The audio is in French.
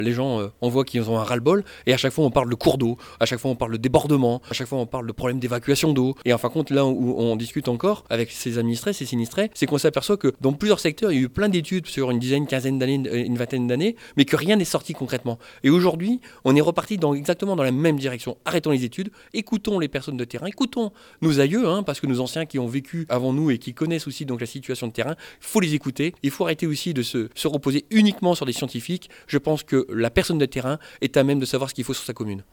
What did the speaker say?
Les gens, on voit qu'ils ont un ras-le-bol, et à chaque fois on parle de cours d'eau, à chaque fois on parle de débordement, à chaque fois on parle de problème d'évacuation d'eau. Et en fin de compte, là où on discute encore avec ces administrés, ces sinistrés, c'est qu'on s'aperçoit que dans plusieurs secteurs, il y a eu plein d'études sur une dizaine, quinzaine d'années, une vingtaine d'années, mais que rien n'est sorti concrètement. Et aujourd'hui, on est reparti exactement dans la même direction. Arrêtons les études, écoutons les personnes de terrain, écoutons nos aïeux, parce que nos anciens qui ont vécu avant nous et qui connaissent aussi donc la situation de terrain, il faut les écouter. Il faut arrêter aussi de se reposer uniquement sur des scientifiques. Je pense que la personne de terrain est à même de savoir ce qu'il faut sur sa commune.